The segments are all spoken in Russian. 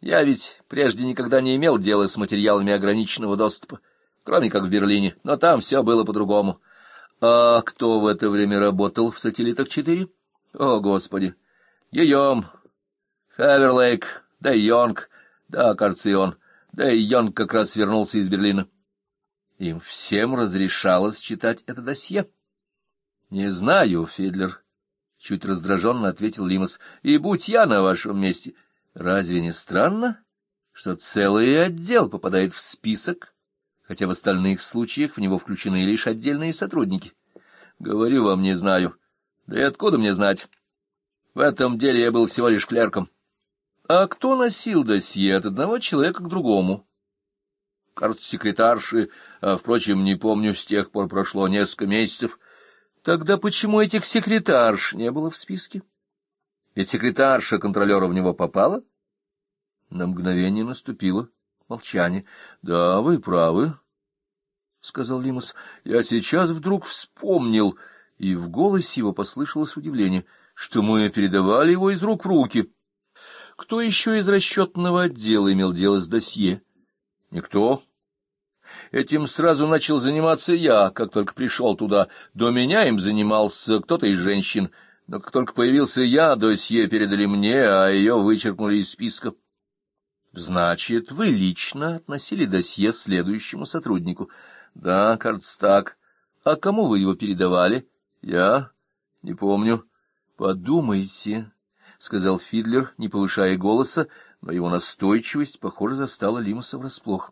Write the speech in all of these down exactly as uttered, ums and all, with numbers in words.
Я ведь прежде никогда не имел дела с материалами ограниченного доступа, кроме как в Берлине, но там все было по-другому. А кто в это время работал в «Сателлитах четыре»? О, Господи! Гийом, Феверлейк, да и Йонг, да, кажется, и он, да и Йонг как раз вернулся из Берлина. Им всем разрешалось читать это досье? — Не знаю, Фидлер, — чуть раздраженно ответил Лимас, — и будь я на вашем месте, разве не странно, что целый отдел попадает в список, хотя в остальных случаях в него включены лишь отдельные сотрудники? Говорю вам, не знаю. Да и откуда мне знать? В этом деле я был всего лишь клерком. А кто носил досье от одного человека к другому? Кажется, секретарши, а, впрочем, не помню, с тех пор прошло несколько месяцев. Тогда почему этих секретарш не было в списке? Ведь секретарша контролера в него попала? На мгновение наступило молчание. — Да, вы правы, — сказал Лимас. — Я сейчас вдруг вспомнил, и в голосе его послышалось удивление, что мы передавали его из рук в руки. Кто еще из расчетного отдела имел дело с досье? Никто. Этим сразу начал заниматься я, как только пришел туда. До меня им занимался кто-то из женщин, но как только появился я, досье передали мне, а ее вычеркнули из списка. Значит, вы лично относили досье следующему сотруднику? Да, кажется, так. А кому вы его передавали? Я? Не помню. Подумайте, — сказал Фидлер, не повышая голоса, но его настойчивость, похоже, застала Лимаса врасплох.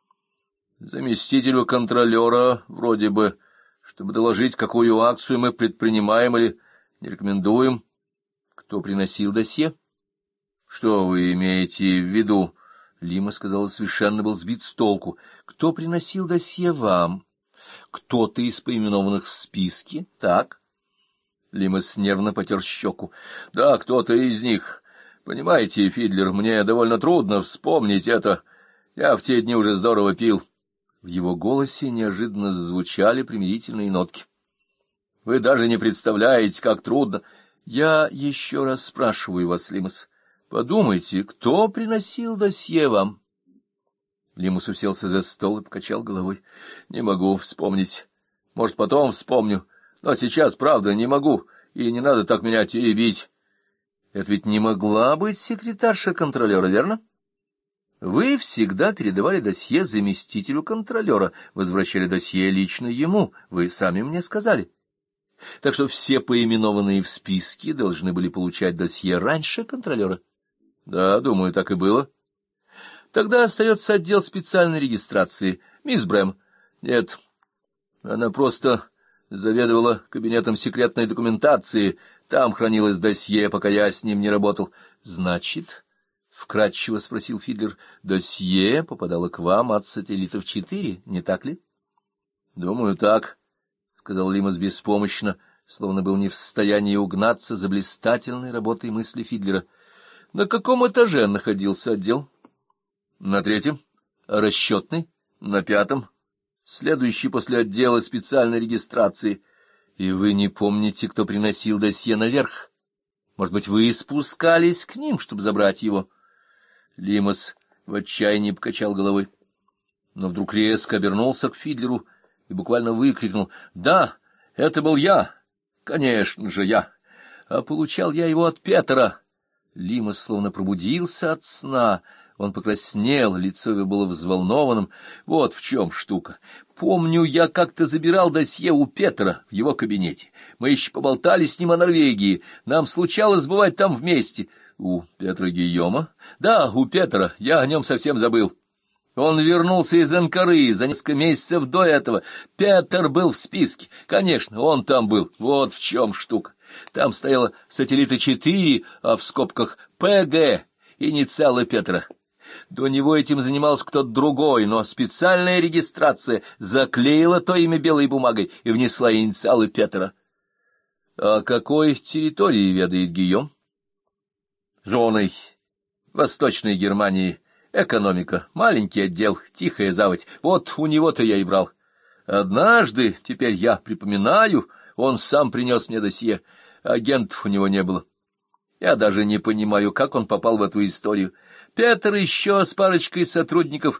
Заместителю контролера, вроде бы, чтобы доложить, какую акцию мы предпринимаем или не рекомендуем. Кто приносил досье? Что вы имеете в виду? Лимас, казалось, совершенно был сбит с толку. Кто приносил досье вам? Кто-то из поименованных в списке, так? Лимас нервно потер щеку. Да, кто-то из них. Понимаете, Фидлер, мне довольно трудно вспомнить это. Я в те дни уже здорово пил. В его голосе неожиданно зазвучали примирительные нотки. Вы даже не представляете, как трудно. Я еще раз спрашиваю вас, Лимас, подумайте, кто приносил досье вам? Лимас уселся за стол и покачал головой. Не могу вспомнить. Может, потом вспомню. Но сейчас, правда, не могу, и не надо так меня теребить. Это ведь не могла быть секретарша контролера, верно? Вы всегда передавали досье заместителю контролера, возвращали досье лично ему, вы сами мне сказали. Так что все поименованные в списке должны были получать досье раньше контролера. Да, думаю, так и было. Тогда остается отдел специальной регистрации. Мисс Брэм. Нет, она просто заведовала кабинетом секретной документации. Там хранилось досье, пока я с ним не работал. Значит, — вкратчиво спросил Фидлер, — досье попадало к вам от «Сателлитов четыре», не так ли? — Думаю, так, — сказал Лимас беспомощно, словно был не в состоянии угнаться за блистательной работой мысли Фидлера. — На каком этаже находился отдел? — На третьем. — Расчетный? — На пятом. Следующий после отдела специальной регистрации. И вы не помните, кто приносил досье наверх? Может быть, вы спускались к ним, чтобы забрать его? Лимас в отчаянии покачал головой, но вдруг резко обернулся к Фидлеру и буквально выкрикнул: «Да, это был я! Конечно же, я! А получал я его от Петера!» Лимас словно пробудился от сна. Он покраснел, лицо его было взволнованным. Вот в чем штука. Помню, я как-то забирал досье у Петера в его кабинете. Мы еще поболтали с ним о Норвегии. Нам случалось бывать там вместе. У Петра Гийома? Да, у Петера. Я о нем совсем забыл. Он вернулся из Анкары за несколько месяцев до этого. Петер был в списке. Конечно, он там был. Вот в чем штука. Там стояло «Сателлиты четыре», а в скобках «ПГ», инициалы Петра. До него этим занимался кто-то другой, но специальная регистрация заклеила то имя белой бумагой и внесла инициалы Петра. А какой территории ведает Гийом? Зоной Восточной Германии. Экономика. Маленький отдел, тихая заводь. Вот у него-то я и брал. Однажды, теперь я припоминаю, он сам принес мне досье. Агентов у него не было. Я даже не понимаю, как он попал в эту историю. Петр еще с парочкой сотрудников